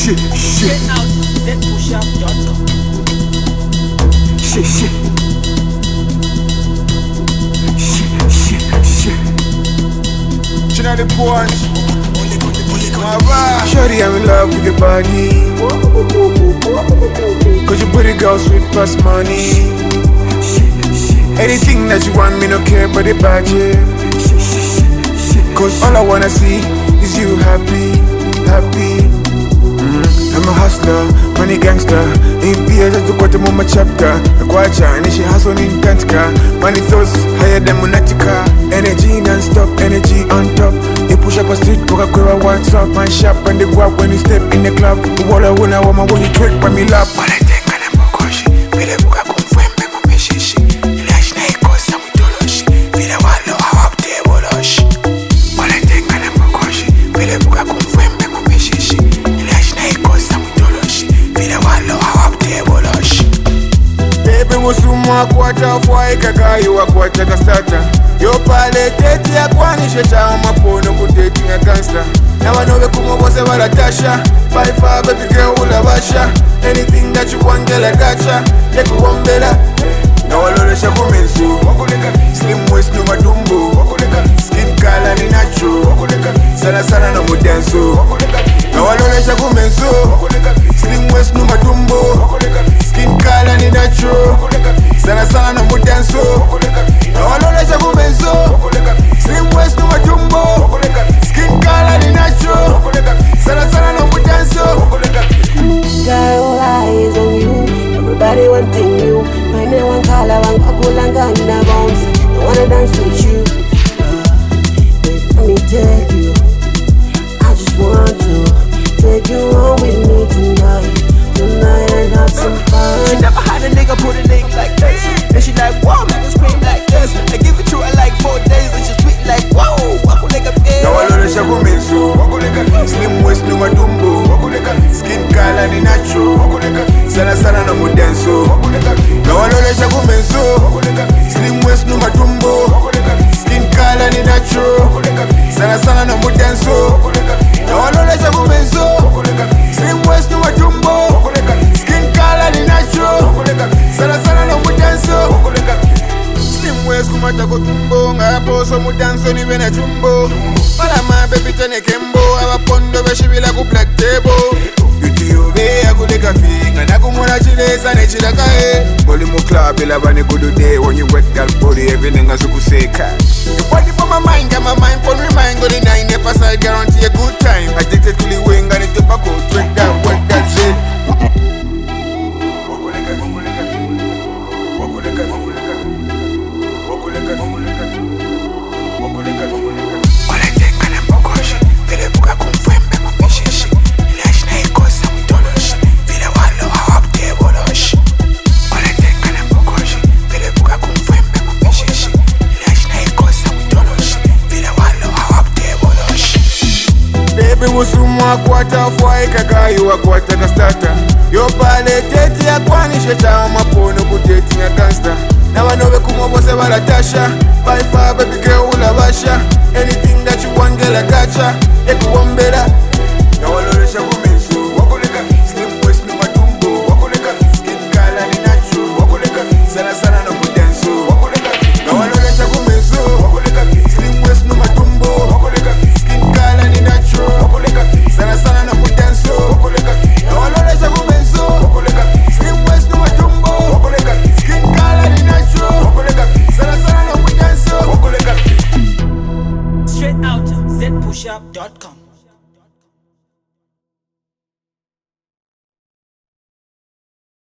Shit. Get out, zpushup.com. Shit. You know the point. Shorty, I'm in love with your body. Cause you pretty girl, sweet plus money. Anything that you want, me no care about the budget. Cause all I wanna see is you happy. I'm a hustler, money gangster. In beer just to quote my chapter. A quacha, and she hustle in Kantka. Money thoughts higher than Monatica. Energy non-stop, energy on top. You push up a street, book a queer what's up. My shop and the guap when you step in the club. The wall I wanna woman when you twerk by me lap. All I think I am a koshi. Vile buka kumfwembe mameshishi. Ile ashina ikosa mutoloshi. Vile walo hawapte boloshi. All I think I am a koshi. Vile buka kumfwembe mameshishi. Ile ashina ikosa mutoloshi. Vile walo hawapte boloshi. Baby musuma kwata fwai kagayi wa kwata kastata. Yo pale teti ya kwanishe chao mapono kuteti ya gangsta. Na wanowe kumobose wala tasha. By far baby girl ulabasha. Anything that you want girl I gotcha. Leku wambela. Na walolesha kumensu. Slim waist no madumbo. Skin color ni natural. Sana na mudenso. Na walolesha kumensu. Slim waist no madumbo. Skin color ni natural. Sana na mudenso. Na walolesha kumensu. Slim waist no madumbo. Skin color ni natural. Sana na mudenso. Got all eyes on you. Everybody wanting you. My name one color, one kakulanga in the bounce. I wanna dance with you. Let me take you. I just want to take you home with me tonight. Tonight and have some fun. She never had a nigga put a link like this. And she like, whoa, make her scream like this. I give it to her like 4 days and she's sweet like, whoa, wako like a fish. Na walolesha kumensu. Slim waist no madumbo. Skin color ni natural. Sana na mudenso. Na walolesha kumensu. Slim waist no madumbo. Skin color ni natural. Sana na mudenso. Na walolesha kumensu. Slim waist no madumbo. Skin color ni natural. Sana na mudenso. Slim waist kumata kutumbo. Ngaposo mudanso ni vena jumbo. Mala ma baby tene kembo. Abapondo beshibila ku black table. Beauty ube ya kuleka finga. Nakumona chilesa ne chilakae. Boli mu club ila bani good day. When you wet that body everything as kuseka. You body for my mind, got my mind for remind. Go the 90% guarantee a good time. Addicted to the wing and the tobacco. Drink that, work that shit. Musuma kwata fwai kagayi wa kwata kastata. Yo pale teti ya kwanishe chao mapono kuteti ya gangsta. Na wanowe kumobose wala tasha. By far baby girl ulabasha. Anything that you want girl I gotcha. Leku wambela.